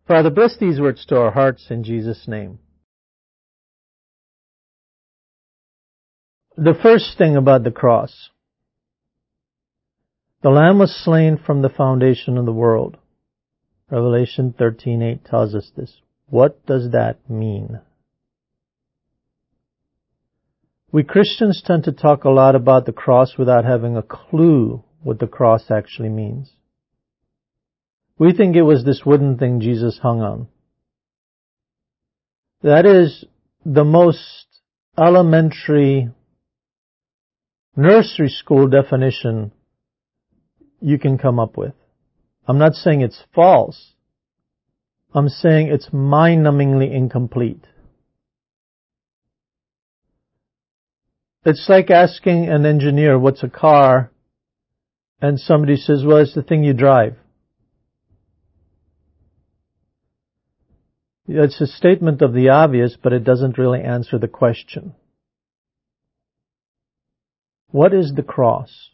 Father, bless these words to our hearts in Jesus' name. The first thing about the cross. The Lamb was slain from the foundation of the world. Revelation 13:8 tells us this. What does that mean? We Christians tend to talk a lot about the cross without having a clue what the cross actually means. We think it was this wooden thing Jesus hung on. That is the most elementary nursery school definition you can come up with. I'm not saying it's false. I'm saying it's mind-numbingly incomplete. It's like asking an engineer what's a car, and somebody says, well, it's the thing you drive. It's a statement of the obvious, but it doesn't really answer the question. What is the cross?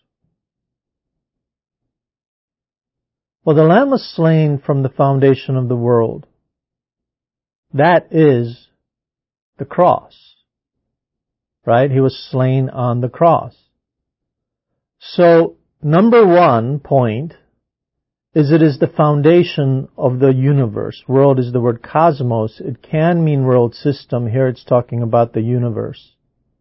Well, the Lamb was slain from the foundation of the world. That is the cross. Right? He was slain on the cross. So, number one point is it is the foundation of the universe. World is the word cosmos. It can mean world system. Here it's talking about the universe.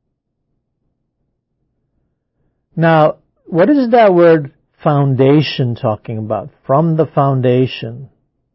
Now, what is that word foundation talking about? From the foundation.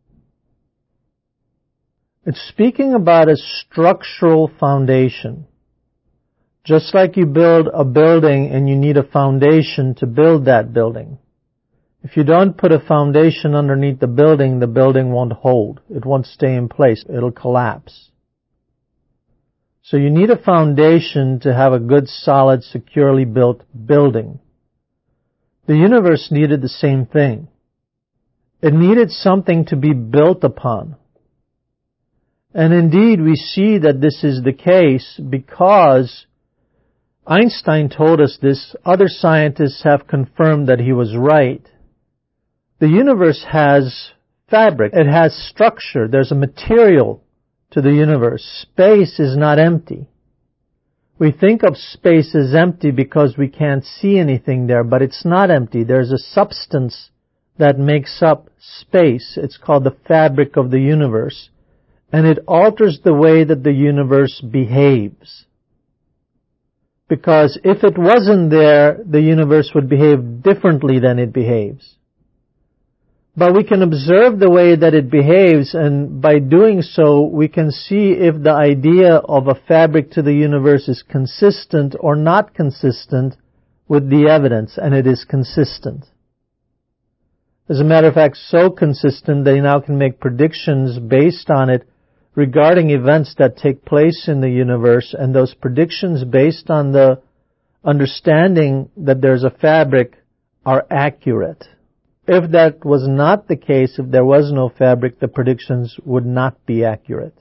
It's speaking about a structural foundation. Just like you build a building and you need a foundation to build that building. If you don't put a foundation underneath the building won't hold. It won't stay in place. It'll collapse. So you need a foundation to have a good, solid, securely built building. The universe needed the same thing. It needed something to be built upon. And indeed, we see that this is the case because Einstein told us this. Other scientists have confirmed that he was right. The universe has fabric. It has structure. There's a material to the universe. Space is not empty. We think of space as empty because we can't see anything there, but it's not empty. There's a substance that makes up space. It's called the fabric of the universe. And it alters the way that the universe behaves. Because if it wasn't there, the universe would behave differently than it behaves. But we can observe the way that it behaves, and by doing so, we can see if the idea of a fabric to the universe is consistent or not consistent with the evidence, and it is consistent. As a matter of fact, so consistent they now can make predictions based on it regarding events that take place in the universe, and those predictions based on the understanding that there's a fabric are accurate. If that was not the case, if there was no fabric, the predictions would not be accurate.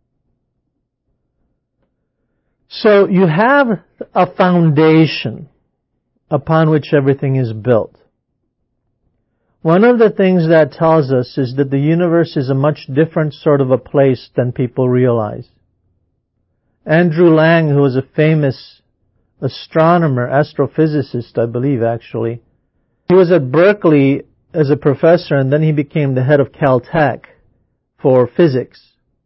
So you have a foundation upon which everything is built. One of the things that tells us is that the universe is a much different sort of a place than people realize. Andrew Lang, who was a famous astronomer, astrophysicist, I believe actually, he was at Berkeley as a professor, and then he became the head of Caltech for physics.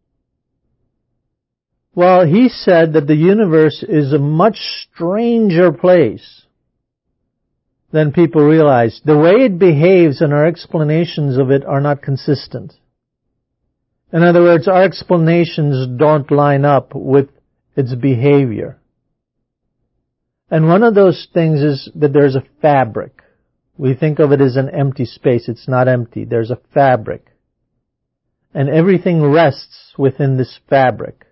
Well, he said that the universe is a much stranger place than people realize. The way it behaves and our explanations of it are not consistent. In other words, our explanations don't line up with its behavior. And one of those things is that there's a fabric. We think of it as an empty space. It's not empty. There's a fabric. And everything rests within this fabric.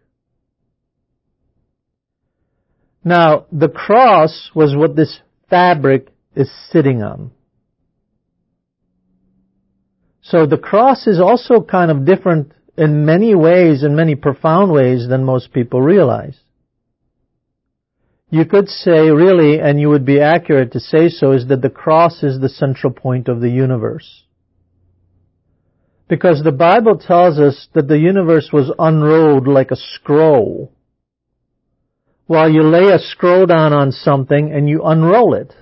Now, the cross was what this fabric is sitting on. So the cross is also kind of different in many ways, in many profound ways than most people realize. You could say really, and you would be accurate to say so, is that the cross is the central point of the universe. Because the Bible tells us that the universe was unrolled like a scroll. While you lay a scroll down on something and you unroll it.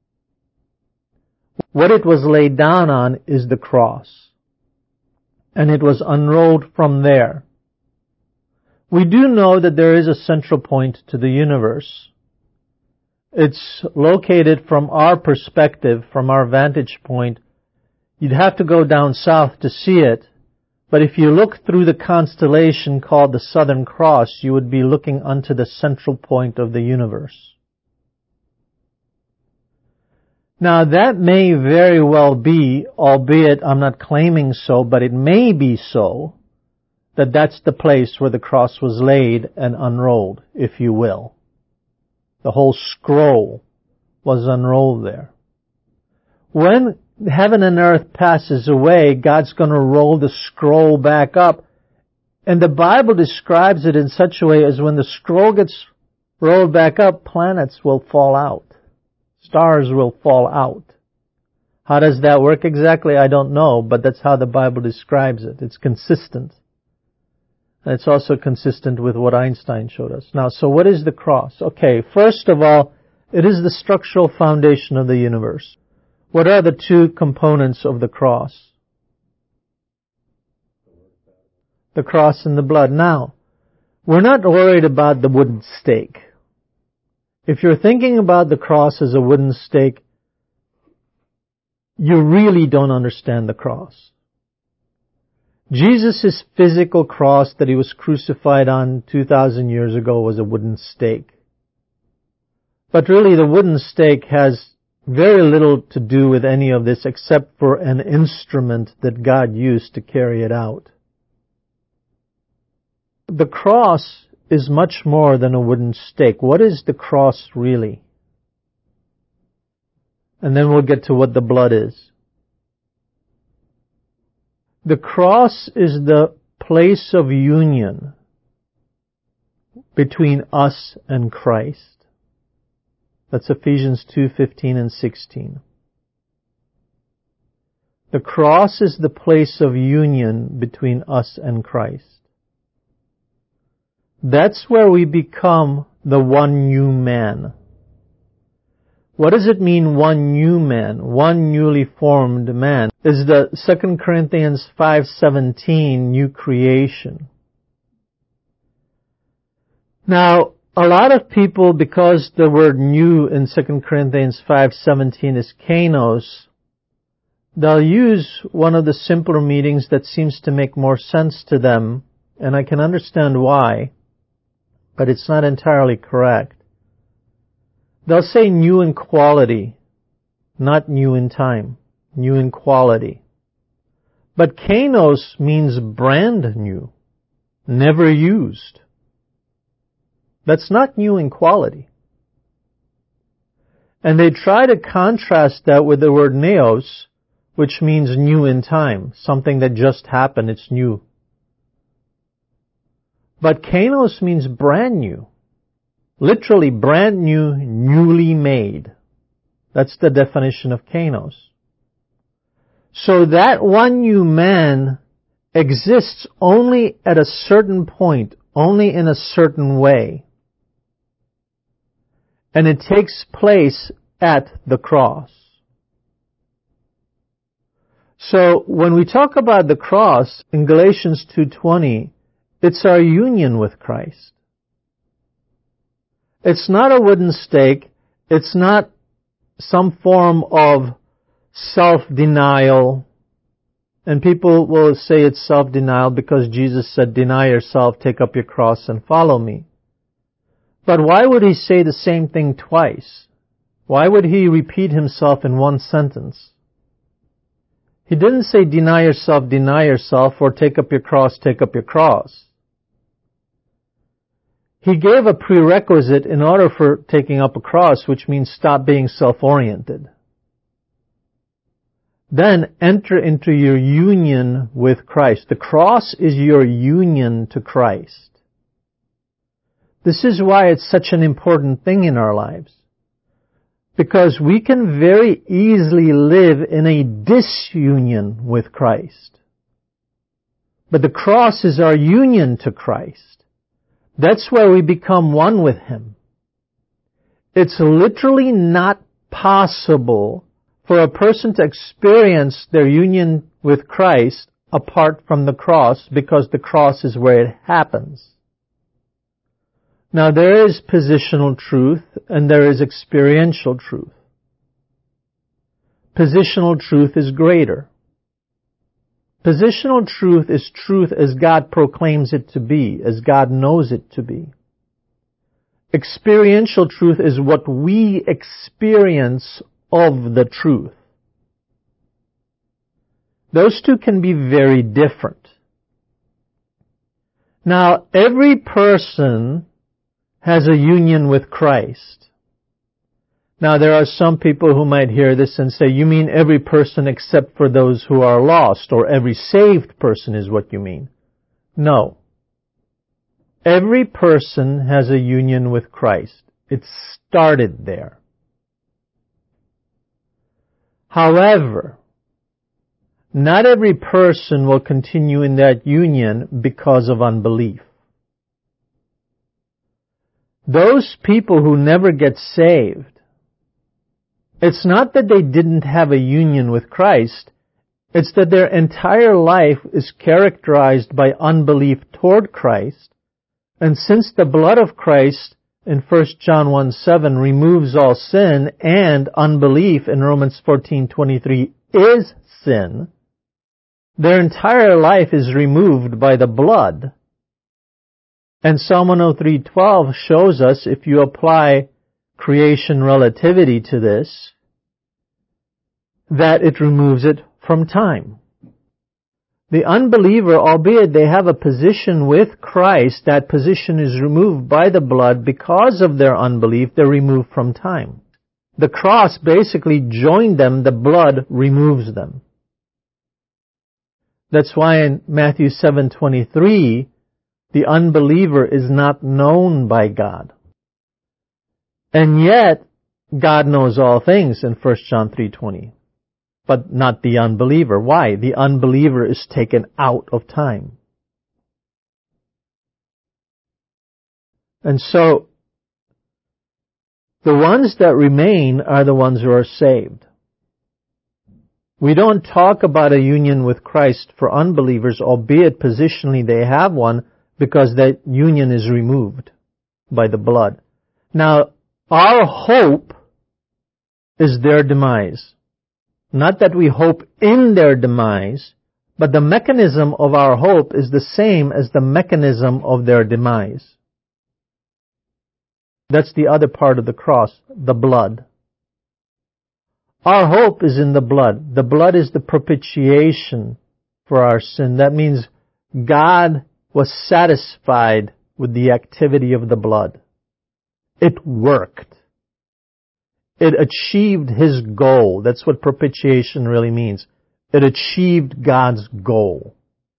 What it was laid down on is the cross. And it was unrolled from there. We do know that there is a central point to the universe. It's located from our perspective, from our vantage point. You'd have to go down south to see it. But if you look through the constellation called the Southern Cross, you would be looking unto the central point of the universe. Now that may very well be, albeit I'm not claiming so, but it may be so, that that's the place where the cross was laid and unrolled, if you will. The whole scroll was unrolled there. When heaven and earth passes away, God's going to roll the scroll back up. And the Bible describes it in such a way as when the scroll gets rolled back up, planets will fall out. Stars will fall out. How does that work exactly? I don't know, but that's how the Bible describes it. It's consistent. And it's also consistent with what Einstein showed us. Now, so what is the cross? Okay, first of all, it is the structural foundation of the universe. What are the two components of the cross? The cross and the blood. Now, we're not worried about the wooden stake. If you're thinking about the cross as a wooden stake, you really don't understand the cross. Jesus' physical cross that he was crucified on 2,000 years ago was a wooden stake. But really the wooden stake has very little to do with any of this except for an instrument that God used to carry it out. The cross is much more than a wooden stake. What is the cross really? And then we'll get to what the blood is. The cross is the place of union between us and Christ. That's Ephesians 2:15 and 16. The cross is the place of union between us and Christ. That's where we become the one new man. What does it mean, one new man, one newly formed man? Is the 2 Corinthians 5:17 new creation? Now, a lot of people, because the word new in 2 Corinthians 5:17 is kainos, they'll use one of the simpler meanings that seems to make more sense to them, and I can understand why, but it's not entirely correct. They'll say new in quality, not new in time, new in quality. But kainos means brand new, never used. That's not new in quality. And they try to contrast that with the word neos, which means new in time, something that just happened, it's new. But kainos means brand new. Literally brand new, newly made. That's the definition of kainos. So that one new man exists only at a certain point, only in a certain way. And it takes place at the cross. So when we talk about the cross in Galatians 2:20, it's our union with Christ. It's not a wooden stake. It's not some form of self-denial. And people will say it's self-denial because Jesus said, deny yourself, take up your cross and follow me. But why would he say the same thing twice? Why would he repeat himself in one sentence? He didn't say deny yourself, or take up your cross, take up your cross. He gave a prerequisite in order for taking up a cross, which means stop being self-oriented. Then enter into your union with Christ. The cross is your union to Christ. This is why it's such an important thing in our lives. Because we can very easily live in a disunion with Christ. But the cross is our union to Christ. That's where we become one with Him. It's literally not possible for a person to experience their union with Christ apart from the cross, because the cross is where it happens. Now, there is positional truth and there is experiential truth. Positional truth is greater. Positional truth is truth as God proclaims it to be, as God knows it to be. Experiential truth is what we experience of the truth. Those two can be very different. Now, every person has a union with Christ. Now, there are some people who might hear this and say, you mean every person except for those who are lost, or every saved person is what you mean. No. Every person has a union with Christ. It started there. However, not every person will continue in that union because of unbelief. Those people who never get saved, it's not that they didn't have a union with Christ, it's that their entire life is characterized by unbelief toward Christ, and since the blood of Christ in 1 John 1:7 removes all sin, and unbelief in Romans 14:23 is sin, their entire life is removed by the blood. And Psalm 103:12 shows us, if you apply creation relativity to this, that it removes it from time. The unbeliever, albeit they have a position with Christ, that position is removed by the blood because of their unbelief. They're removed from time. The cross basically joined them. The blood removes them. That's why in Matthew 7:23, the unbeliever is not known by God. And yet, God knows all things in 1 John 3:20. But not the unbeliever. Why? The unbeliever is taken out of time. And so, the ones that remain are the ones who are saved. We don't talk about a union with Christ for unbelievers, albeit positionally they have one, because that union is removed by the blood. Now, our hope is their demise. Not that we hope in their demise, but the mechanism of our hope is the same as the mechanism of their demise. That's the other part of the cross, the blood. Our hope is in the blood. The blood is the propitiation for our sin. That means God was satisfied with the activity of the blood. It worked. It achieved His goal. That's what propitiation really means. It achieved God's goal.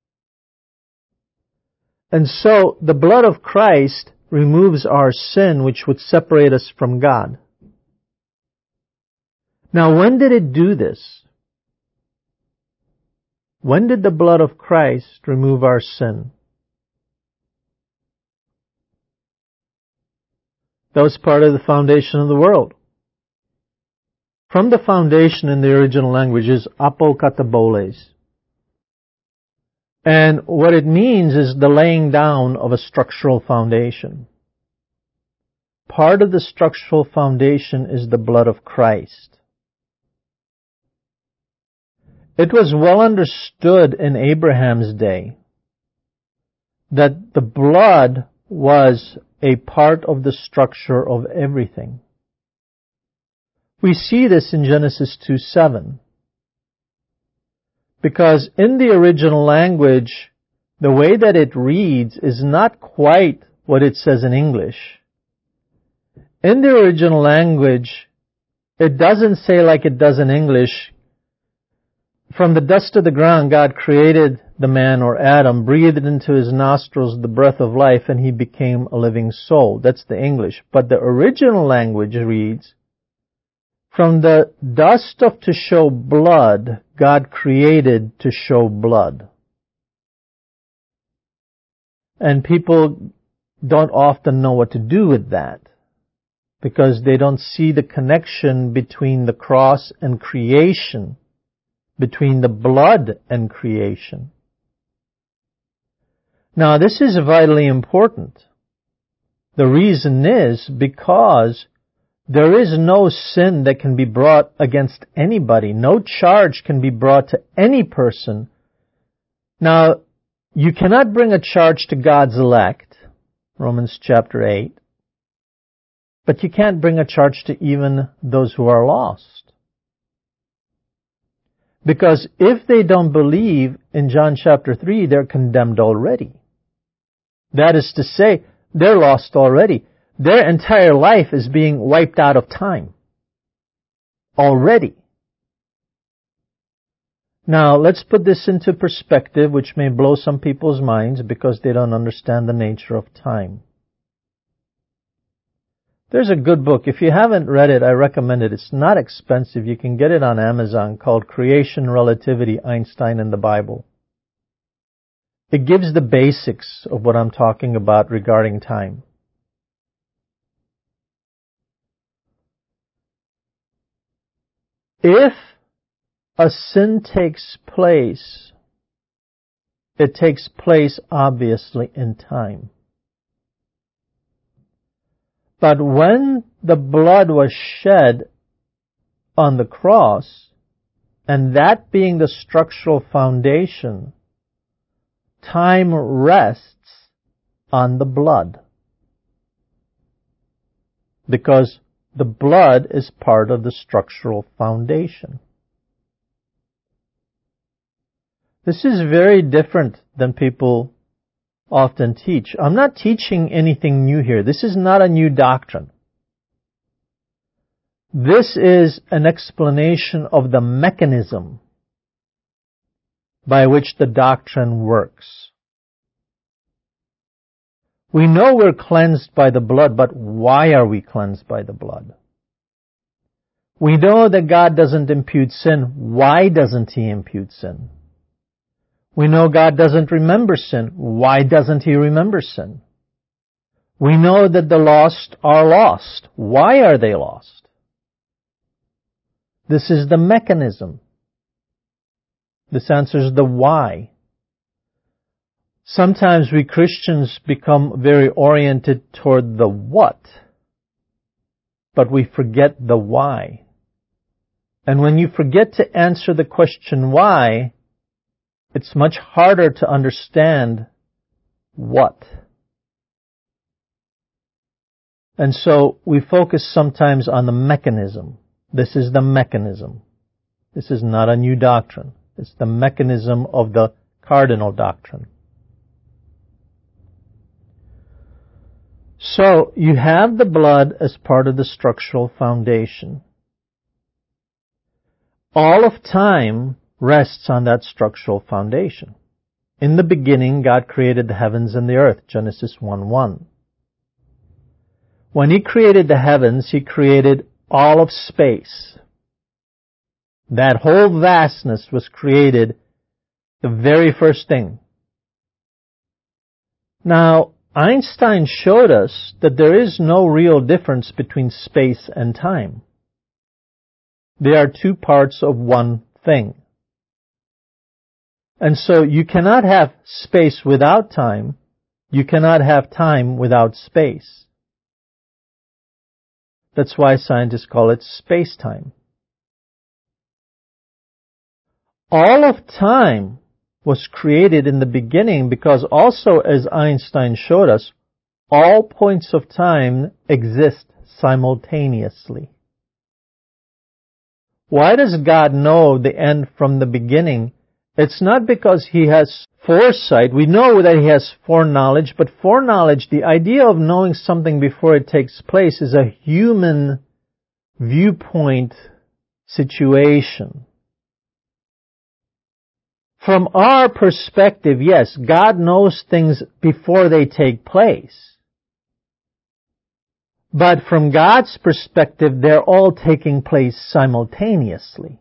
And so, the blood of Christ removes our sin, which would separate us from God. Now, when did it do this? When did the blood of Christ remove our sin? That was part of the foundation of the world. From the foundation in the original language is apokataboles. And what it means is the laying down of a structural foundation. Part of the structural foundation is the blood of Christ. It was well understood in Abraham's day that the blood was a part of the structure of everything. We see this in Genesis 2:7. Because in the original language, the way that it reads is not quite what it says in English. In the original language, it doesn't say like it does in English, from the dust of the ground God created the man, or Adam, breathed into his nostrils the breath of life, and he became a living soul. That's the English. But the original language reads, from the dust of to show blood, God created to show blood. And people don't often know what to do with that, because they don't see the connection between the cross and creation, between the blood and creation. Now, this is vitally important. The reason is because there is no sin that can be brought against anybody. No charge can be brought to any person. Now, you cannot bring a charge to God's elect, Romans chapter 8, but you can't bring a charge to even those who are lost. Because if they don't believe in John chapter 3, they're condemned already. That is to say, they're lost already. Their entire life is being wiped out of time. Already. Now, let's put this into perspective, which may blow some people's minds because they don't understand the nature of time. There's a good book. If you haven't read it, I recommend it. It's not expensive. You can get it on Amazon, called Creation Relativity, Einstein and the Bible. It gives the basics of what I'm talking about regarding time. If a sin takes place, it takes place obviously in time. But when the blood was shed on the cross, and that being the structural foundation, time rests on the blood. Because the blood is part of the structural foundation. This is very different than people often teach. I'm not teaching anything new here. This is not a new doctrine. This is an explanation of the mechanism by which the doctrine works. We know we're cleansed by the blood, but why are we cleansed by the blood? We know that God doesn't impute sin. Why doesn't He impute sin? We know God doesn't remember sin. Why doesn't He remember sin? We know that the lost are lost. Why are they lost? This is the mechanism. This answers the why. Sometimes we Christians become very oriented toward the what, but we forget the why. And when you forget to answer the question why, it's much harder to understand what. And so we focus sometimes on the mechanism. This is the mechanism. This is not a new doctrine. It's the mechanism of the cardinal doctrine. So, you have the blood as part of the structural foundation. All of time rests on that structural foundation. In the beginning, God created the heavens and the earth, Genesis 1:1. When He created the heavens, He created all of space. That whole vastness was created the very first thing. Now, Einstein showed us that there is no real difference between space and time. They are two parts of one thing. And so you cannot have space without time. You cannot have time without space. That's why scientists call it space-time. All of time was created in the beginning because also, as Einstein showed us, all points of time exist simultaneously. Why does God know the end from the beginning? It's not because He has foresight. We know that He has foreknowledge, but foreknowledge, the idea of knowing something before it takes place, is a human viewpoint situation. From our perspective, yes, God knows things before they take place. But from God's perspective, they're all taking place simultaneously.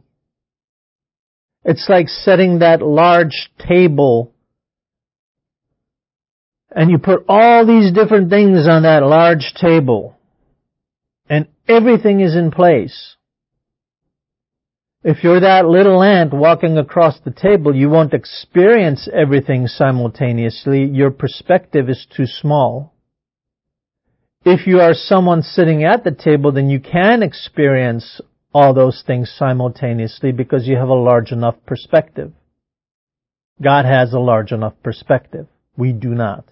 It's like setting that large table and you put all these different things on that large table, and everything is in place. If you're that little ant walking across the table, you won't experience everything simultaneously. Your perspective is too small. If you are someone sitting at the table, then you can experience all those things simultaneously because you have a large enough perspective. God has a large enough perspective. We do not.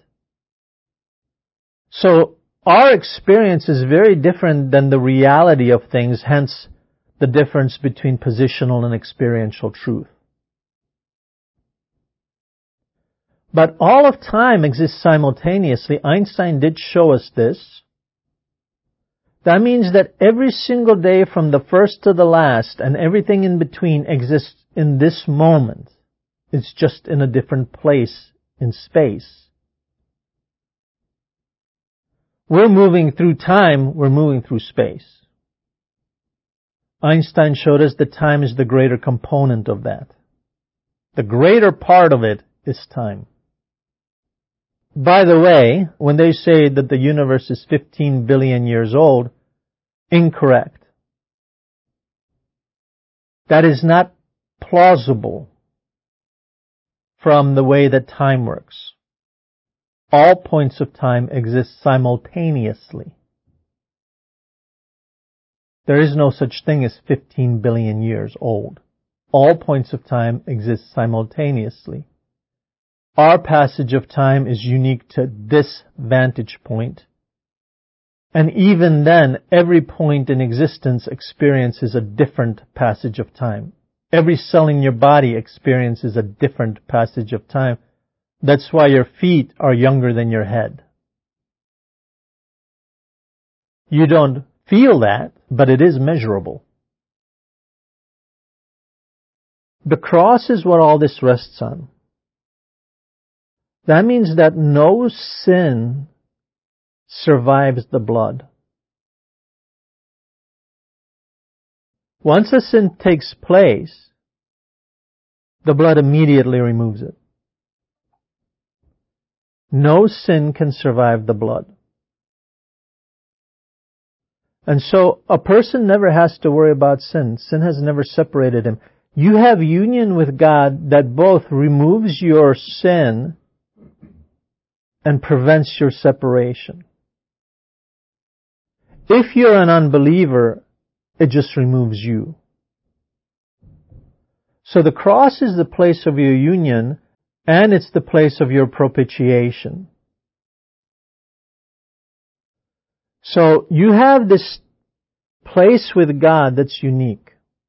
So our experience is very different than the reality of things, hence the difference between positional and experiential truth. But all of time exists simultaneously. Einstein did show us this. That means that every single day from the first to the last and everything in between exists in this moment. It's just in a different place in space. We're moving through time, we're moving through space. Einstein showed us that time is the greater component of that. The greater part of it is time. By the way, when they say that the universe is 15 billion years old, incorrect. That is not plausible from the way that time works. All points of time exist simultaneously. There is no such thing as 15 billion years old. All points of time exist simultaneously. Our passage of time is unique to this vantage point. And even then, every point in existence experiences a different passage of time. Every cell in your body experiences a different passage of time. That's why your feet are younger than your head. You don't feel that, but it is measurable. The cross is what all this rests on. That means that no sin survives the blood. Once a sin takes place, the blood immediately removes it. No sin can survive the blood. And so a person never has to worry about sin. Sin has never separated him. You have union with God that both removes your sin and prevents your separation. If you're an unbeliever, it just removes you. So the cross is the place of your union, and it's the place of your propitiation. So you have this place with God that's unique.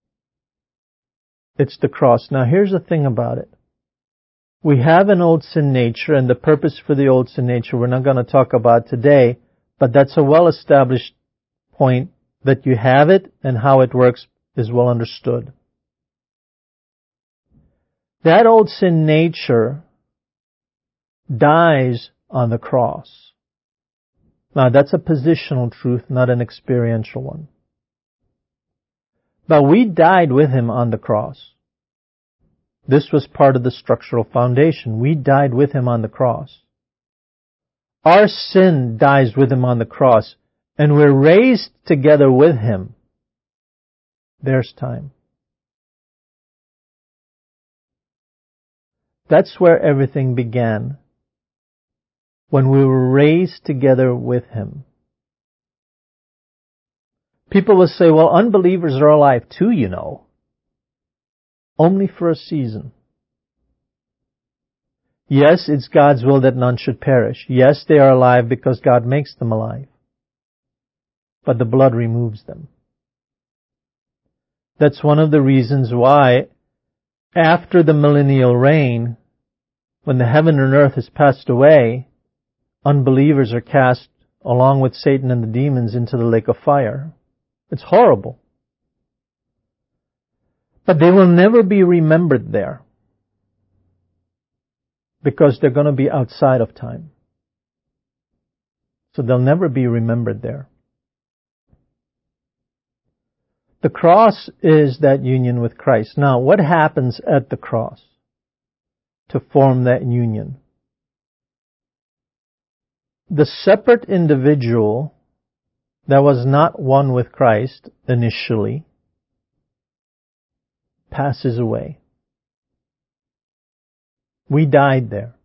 It's the cross. Now here's the thing about it. We have an old sin nature, and the purpose for the old sin nature we're not going to talk about today, but that's a well-established point that you have it and how it works is well understood. That old sin nature dies on the cross. Now that's a positional truth, not an experiential one. But we died with him on the cross. This was part of the structural foundation. We died with him on the cross. Our sin dies with him on the cross, and we're raised together with him. There's time. That's where everything began, when we were raised together with him. People will say, well, unbelievers are alive too, you know. Only for a season. Yes, it's God's will that none should perish. Yes, they are alive because God makes them alive. But the blood removes them. That's one of the reasons why, after the millennial reign, when the heaven and earth has passed away, unbelievers are cast along with Satan and the demons into the lake of fire. It's horrible. But they will never be remembered there, because they're going to be outside of time. So they'll never be remembered there. The cross is that union with Christ. Now, what happens at the cross to form that union? the separate individual that was not one with Christ initially passes away. We died there.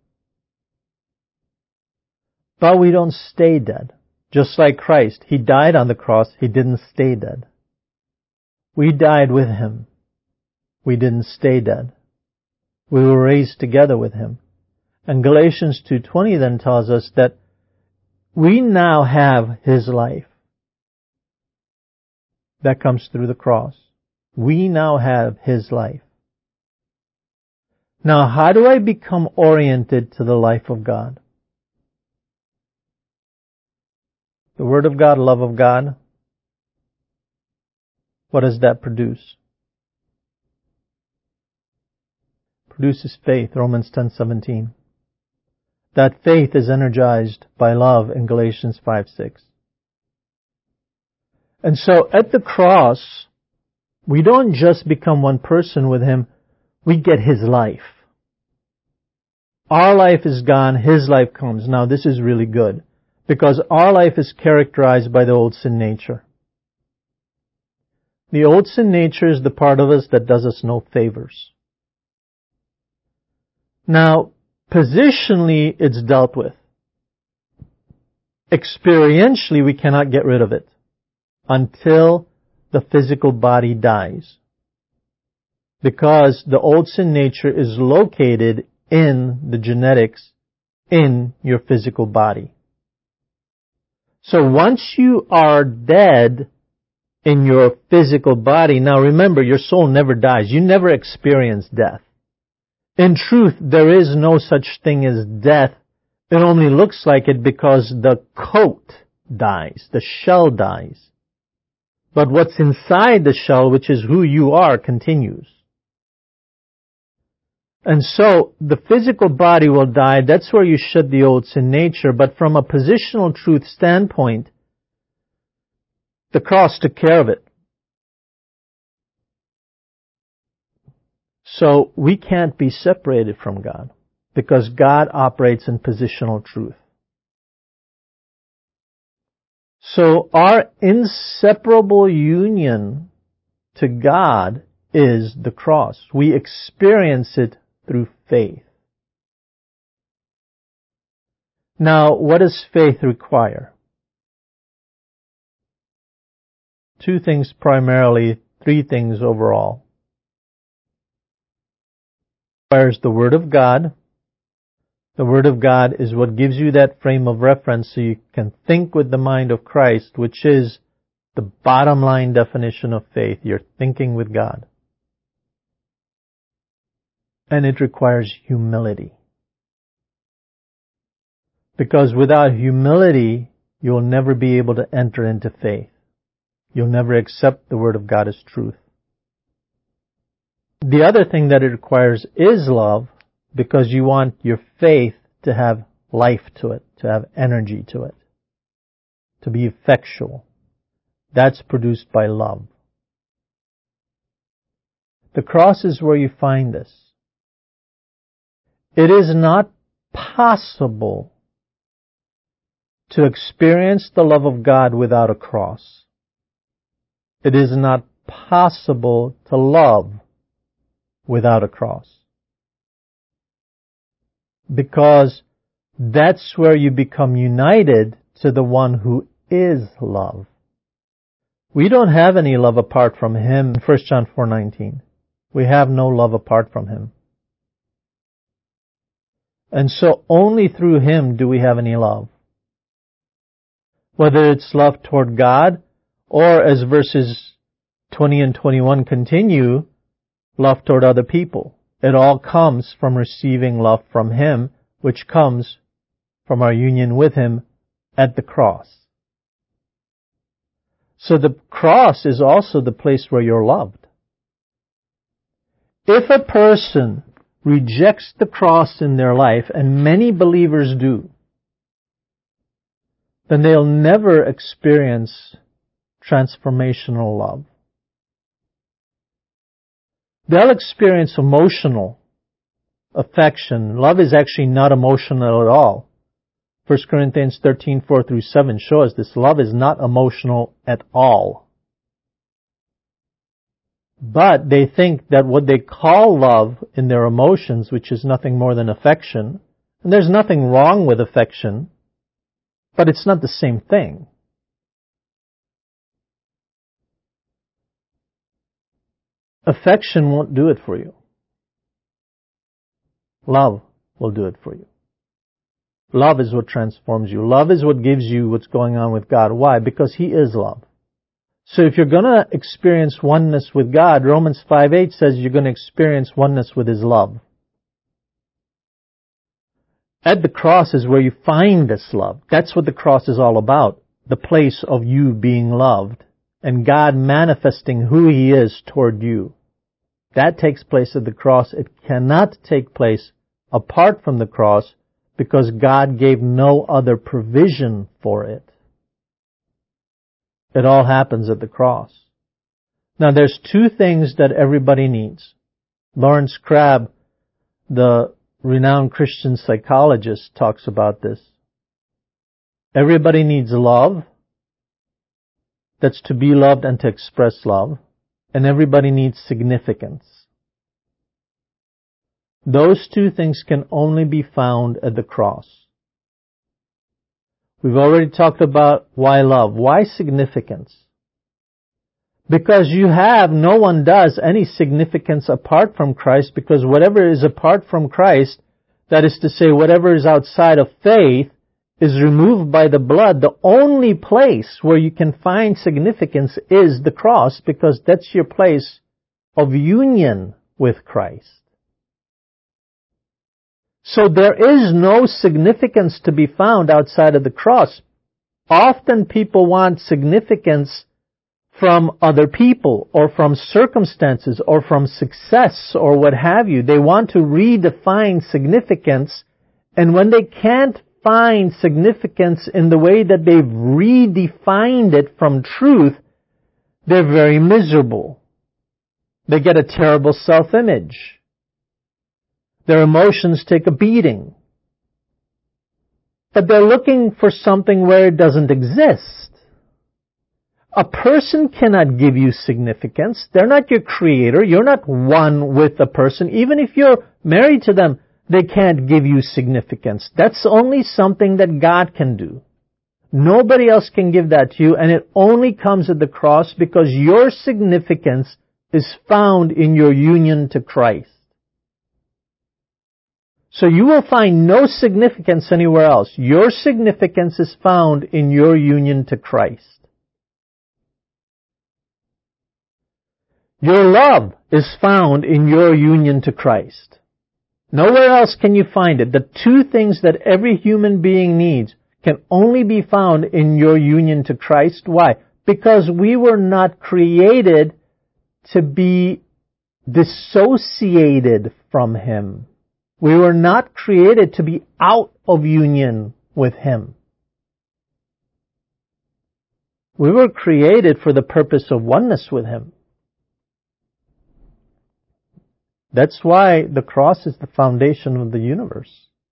But we don't stay dead. Just like Christ, He died on the cross, He didn't stay dead. We died with Him. We didn't stay dead. We were raised together with Him. And Galatians 2:20 then tells us that we now have His life. That comes through the cross. We now have His life. Now, how do I become oriented to the life of God? The Word of God, love of God. What does that produce? Produces faith, Romans 10:17. That faith is energized by love in Galatians 5:6. And so at the cross, we don't just become one person with Him, we get His life. Our life is gone, His life comes. Now this is really good, because our life is characterized by the old sin nature. The old sin nature is the part of us that does us no favors. Now, positionally, it's dealt with. Experientially, we cannot get rid of it until the physical body dies. Because the old sin nature is located in the genetics in your physical body. So once you are dead in your physical body, now remember, your soul never dies. You never experience death. In truth, there is no such thing as death. It only looks like it because the coat dies, the shell dies. But what's inside the shell, which is who you are, continues. And so, the physical body will die. That's where you shed the old sin nature. But from a positional truth standpoint, the cross took care of it. So we can't be separated from God, because God operates in positional truth. So our inseparable union to God is the cross. We experience it through faith. Now, what does faith require? Two things primarily, three things overall. It requires the Word of God. The Word of God is what gives you that frame of reference so you can think with the mind of Christ, which is the bottom line definition of faith. You're thinking with God. And it requires humility. Because without humility, you'll never be able to enter into faith. You'll never accept the Word of God as truth. The other thing that it requires is love, because you want your faith to have life to it, to have energy to it, to be effectual. That's produced by love. The cross is where you find this. It is not possible to experience the love of God without a cross. It is not possible to love without a cross. Because that's where you become united to the one who is love. We don't have any love apart from Him. 1 John 4:19. We have no love apart from Him. And so only through Him do we have any love. Whether it's love toward God, or as verses 20 and 21 continue, love toward other people. It all comes from receiving love from Him, which comes from our union with Him at the cross. So the cross is also the place where you're loved. If a person rejects the cross in their life, and many believers do, then they'll never experience transformational love. They'll experience emotional affection. Love is actually not emotional at all. 1 Corinthians 13:4 through 7 show us this. Love is not emotional at all. But they think that what they call love in their emotions, which is nothing more than affection, and there's nothing wrong with affection, but it's not the same thing. Affection won't do it for you. Love will do it for you. Love is what transforms you. Love is what gives you what's going on with God. Why? Because He is love. So if you're going to experience oneness with God, Romans 5:8 says you're going to experience oneness with His love. At the cross is where you find this love. That's what the cross is all about. The place of you being loved and God manifesting who He is toward you. That takes place at the cross. It cannot take place apart from the cross because God gave no other provision for it. It all happens at the cross. Now there's two things that everybody needs. Lawrence Crabb, the renowned Christian psychologist, talks about this. Everybody needs love. That's to be loved and to express love. And everybody needs significance. Those two things can only be found at the cross. We've already talked about why love. Why significance? Because no one does any significance apart from Christ, because whatever is apart from Christ, that is to say, whatever is outside of faith, is removed by the blood. The only place where you can find significance is the cross, because that's your place of union with Christ. So there is no significance to be found outside of the cross. Often people want significance from other people or from circumstances or from success or what have you. They want to redefine significance, and when they can't find significance in the way that they've redefined it from truth, they're very miserable. They get a terrible self-image. Their emotions take a beating. But they're looking for something where it doesn't exist. A person cannot give you significance. They're not your creator. You're not one with a person. Even if you're married to them, they can't give you significance. That's only something that God can do. Nobody else can give that to you, and it only comes at the cross because your significance is found in your union to Christ. So you will find no significance anywhere else. Your significance is found in your union to Christ. Your love is found in your union to Christ. Nowhere else can you find it. The two things that every human being needs can only be found in your union to Christ. Why? Because we were not created to be dissociated from Him. We were not created to be out of union with Him. We were created for the purpose of oneness with Him. That's why the cross is the foundation of the universe.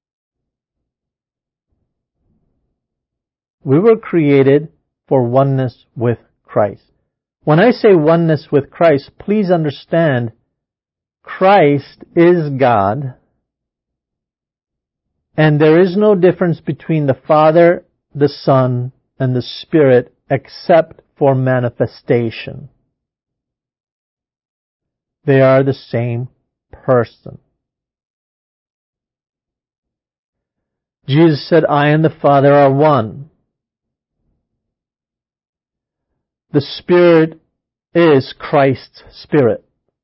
We were created for oneness with Christ. When I say oneness with Christ, please understand, Christ is God, and there is no difference between the Father, the Son, and the Spirit except for manifestation. They are the same person. Jesus said, I and the Father are one. The Spirit is Christ's Spirit.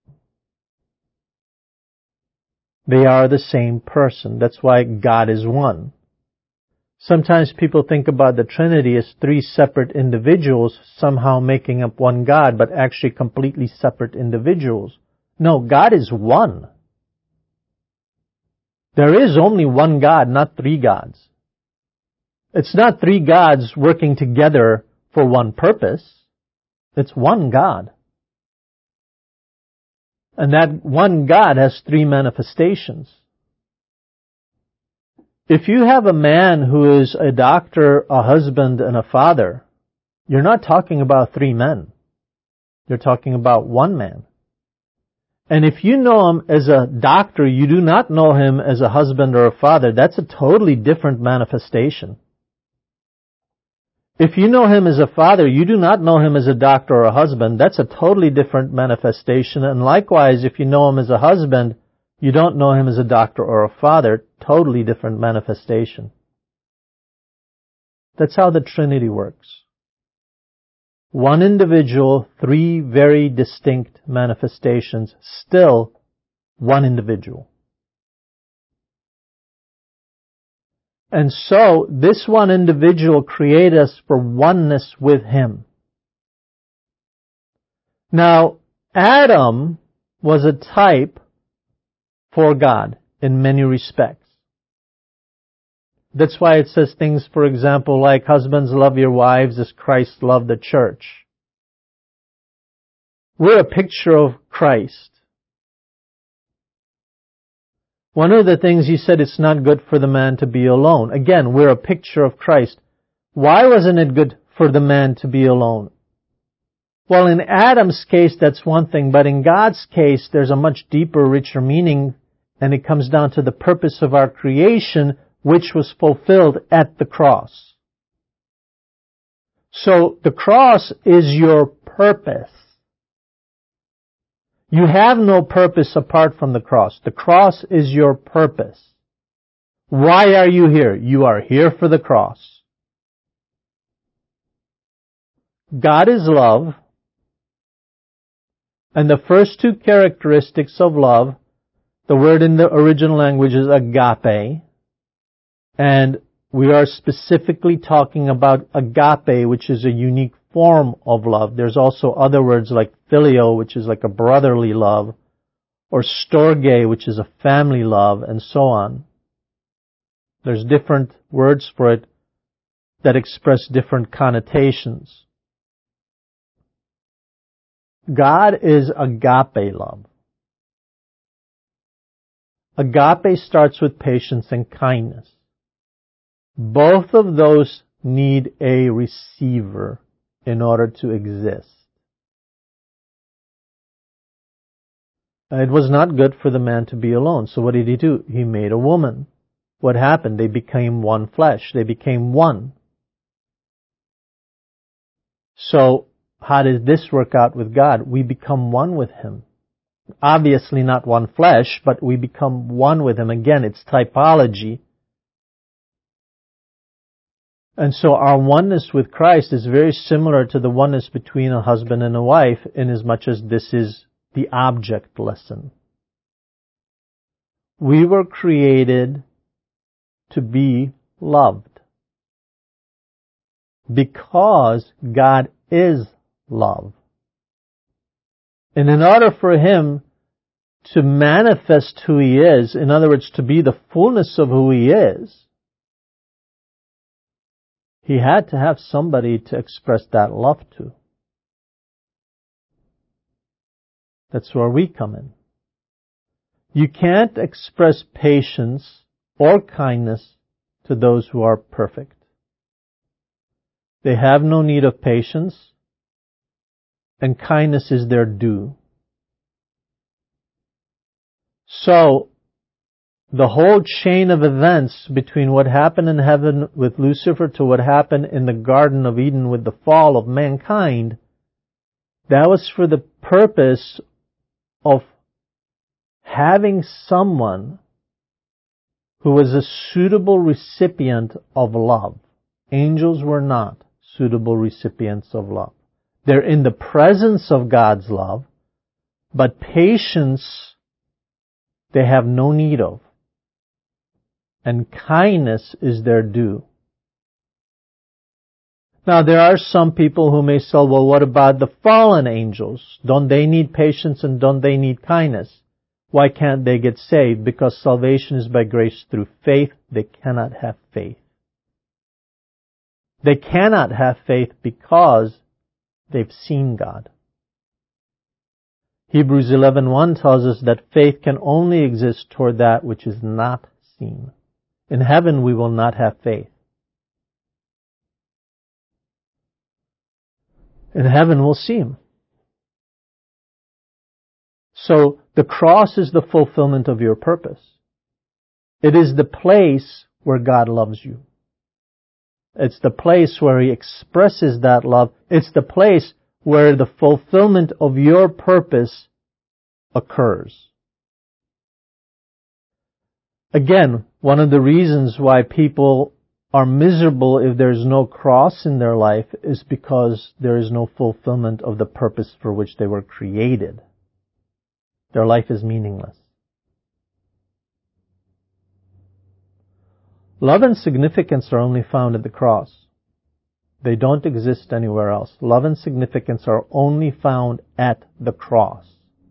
They are the same person. That's why God is one. Sometimes people think about the Trinity as three separate individuals somehow making up one God, but actually completely separate individuals. No, God is one. There is only one God, not three gods. It's not three gods working together for one purpose. It's one God. And that one God has three manifestations. If you have a man who is a doctor, a husband, and a father, you're not talking about 3 men. You're talking about 1 man. And if you know him as a doctor, you do not know him as a husband or a father. That's a totally different manifestation. If you know him as a father, you do not know him as a doctor or a husband. That's a totally different manifestation. And likewise, if you know him as a husband, you don't know him as a doctor or a father. Totally different manifestation. That's how the Trinity works. 1 individual, 3 very distinct manifestations, still 1 individual. And so, this 1 individual created us for oneness with Him. Now, Adam was a type for God in many respects. That's why it says things, for example, like, husbands, love your wives as Christ loved the church. We're a picture of Christ. One of the things He said, it's not good for the man to be alone. Again, we're a picture of Christ. Why wasn't it good for the man to be alone? Well, in Adam's case, that's one thing, but in God's case, there's a much deeper, richer meaning, and it comes down to the purpose of our creation, which was fulfilled at the cross. So, the cross is your purpose. You have no purpose apart from the cross. The cross is your purpose. Why are you here? You are here for the cross. God is love, and the first 2 characteristics of love, the word in the original language is agape, and we are specifically talking about agape, which is a unique form of love. There's also other words like phileo, which is like a brotherly love, or storge, which is a family love, and so on. There's different words for it that express different connotations. God is agape love. Agape starts with patience and kindness. Both of those need a receiver in order to exist. It was not good for the man to be alone. So what did he do? He made a woman. What happened? They became 1 flesh. They became 1. So how did this work out with God? We become 1 with Him. Obviously not 1 flesh, but we become 1 with Him. Again, it's typology. And so our oneness with Christ is very similar to the oneness between a husband and a wife, in as much as this is the object lesson. We were created to be loved because God is love. And in order for Him to manifest who He is, in other words, to be the fullness of who He is, He had to have somebody to express that love to. That's where we come in. You can't express patience or kindness to those who are perfect. They have no need of patience, and kindness is their due. So, the whole chain of events between what happened in heaven with Lucifer to what happened in the Garden of Eden with the fall of mankind, that was for the purpose of having someone who was a suitable recipient of love. Angels were not suitable recipients of love. They're in the presence of God's love, but patience they have no need of. And kindness is their due. Now, there are some people who may say, well, what about the fallen angels? Don't they need patience and don't they need kindness? Why can't they get saved? Because salvation is by grace through faith. They cannot have faith. They cannot have faith because they've seen God. Hebrews 11:1 tells us that faith can only exist toward that which is not seen. In heaven we will not have faith. In heaven we'll see Him. So the cross is the fulfillment of your purpose. It is the place where God loves you. It's the place where He expresses that love. It's the place where the fulfillment of your purpose occurs. Again, one of the reasons why people are miserable if there's no cross in their life is because there is no fulfillment of the purpose for which they were created. Their life is meaningless. Love and significance are only found at the cross. They don't exist anywhere else. Love and significance are only found at the cross.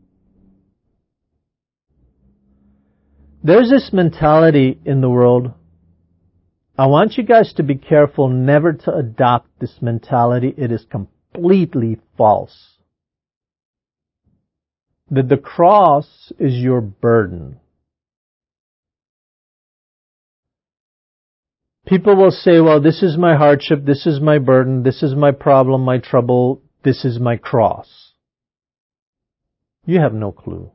There's this mentality in the world. I want you guys to be careful never to adopt this mentality. It is completely false. That the cross is your burden. People will say, well, this is my hardship, this is my burden, this is my problem, my trouble, this is my cross. You have no clue.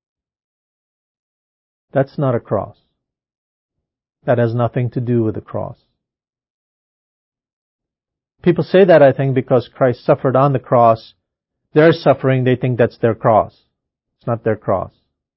That's not a cross. That has nothing to do with the cross. People say that, I think, because Christ suffered on the cross. Their suffering, they think that's their cross. It's not their cross.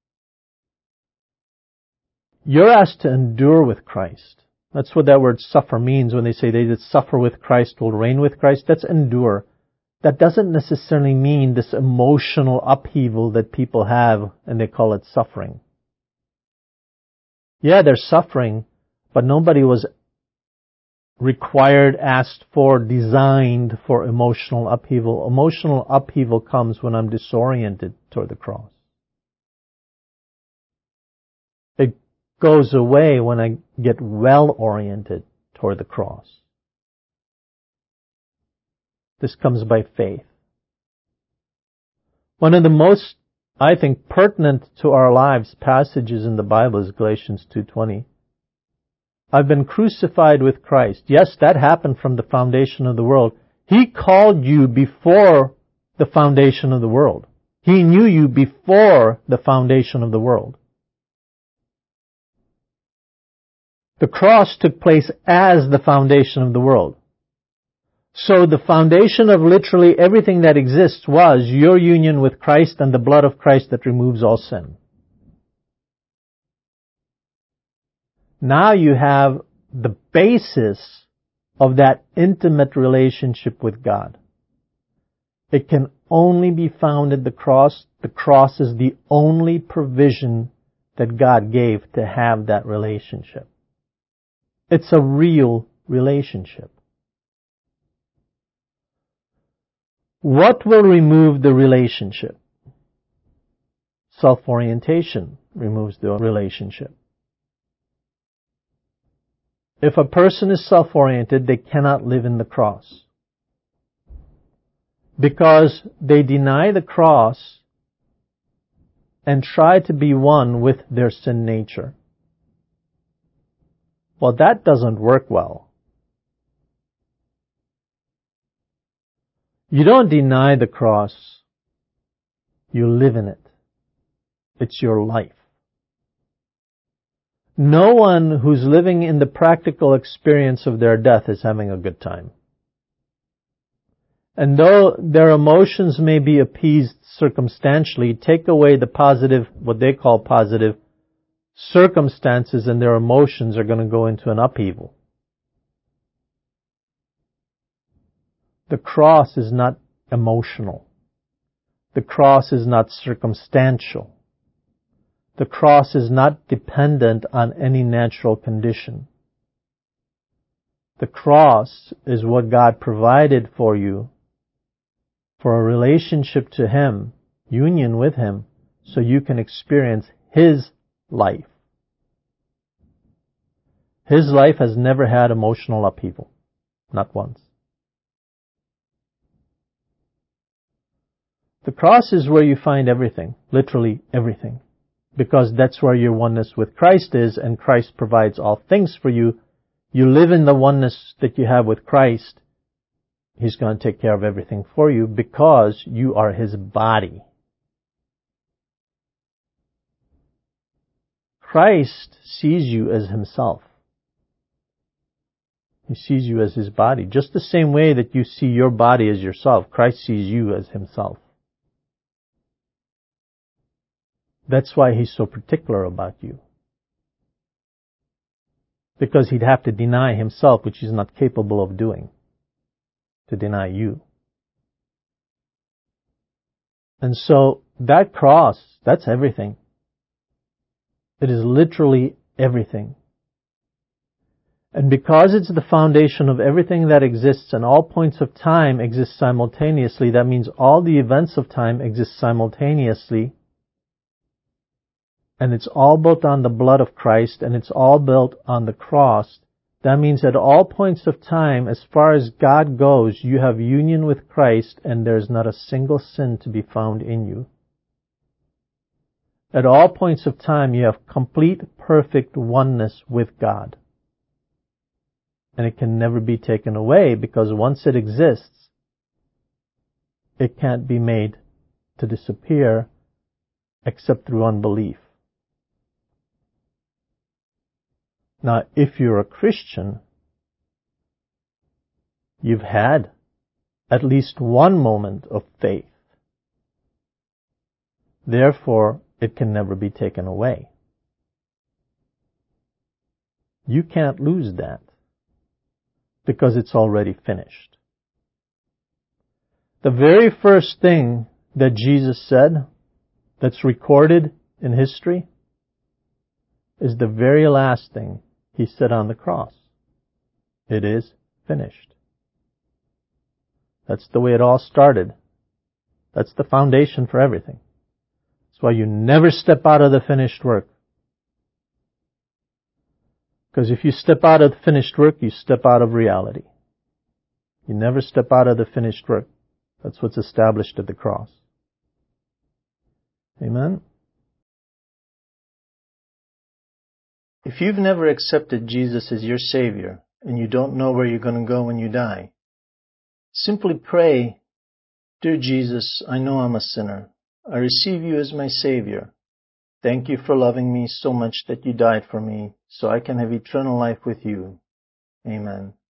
You're asked to endure with Christ. That's what that word suffer means when they say they that suffer with Christ will reign with Christ. That's endure. That doesn't necessarily mean this emotional upheaval that people have and they call it suffering. Yeah, they're suffering, but nobody was required, asked for, designed for emotional upheaval. Emotional upheaval comes when I'm disoriented toward the cross. It goes away when I get well-oriented toward the cross. This comes by faith. One of the most, I think, pertinent to our lives passages in the Bible is Galatians 2:20. I've been crucified with Christ. Yes, that happened from the foundation of the world. He called you before the foundation of the world. He knew you before the foundation of the world. The cross took place as the foundation of the world. So the foundation of literally everything that exists was your union with Christ and the blood of Christ that removes all sin. Now you have the basis of that intimate relationship with God. It can only be found at the cross. The cross is the only provision that God gave to have that relationship. It's a real relationship. What will remove the relationship? Self-orientation removes the relationship. If a person is self-oriented, they cannot live in the cross. Because they deny the cross and try to be one with their sin nature. Well, that doesn't work well. You don't deny the cross. You live in it. It's your life. No one who's living in the practical experience of their death is having a good time. And though their emotions may be appeased circumstantially, take away the positive, what they call positive, circumstances and their emotions are going to go into an upheaval. The cross is not emotional. The cross is not circumstantial. The cross is not dependent on any natural condition. The cross is what God provided for you for a relationship to Him, union with Him, so you can experience His life. His life has never had emotional upheaval. Not once. The cross is where you find everything, literally everything. because that's where your oneness with Christ is, and Christ provides all things for you. You live in the oneness that you have with Christ. He's going to take care of everything for you because you are His body. Christ sees you as Himself. He sees you as His body. Just the same way that you see your body as yourself, Christ sees you as Himself. That's why He's so particular about you. Because He'd have to deny Himself, which He's not capable of doing, to deny you. And so that cross, that's everything. It is literally everything. And because it's the foundation of everything that exists and all points of time exist simultaneously, that means all the events of time exist simultaneously. And it's all built on the blood of Christ, and it's all built on the cross. That means at all points of time, as far as God goes, you have union with Christ, and there's not a single sin to be found in you. At all points of time, you have complete, perfect oneness with God. And it can never be taken away, because once it exists, it can't be made to disappear except through unbelief. Now, if you're a Christian, you've had at least one moment of faith. Therefore, it can never be taken away. You can't lose that because it's already finished. The very first thing that Jesus said that's recorded in history is the very last thing He said on the cross. It is finished. That's the way it all started. That's the foundation for everything. That's why you never step out of the finished work. Because if you step out of the finished work, you step out of reality. You never step out of the finished work. That's what's established at the cross. Amen? If you've never accepted Jesus as your Savior, and you don't know where you're going to go when you die, simply pray, "Dear Jesus, I know I'm a sinner. I receive you as my Savior. Thank you for loving me so much that you died for me, so I can have eternal life with you. Amen."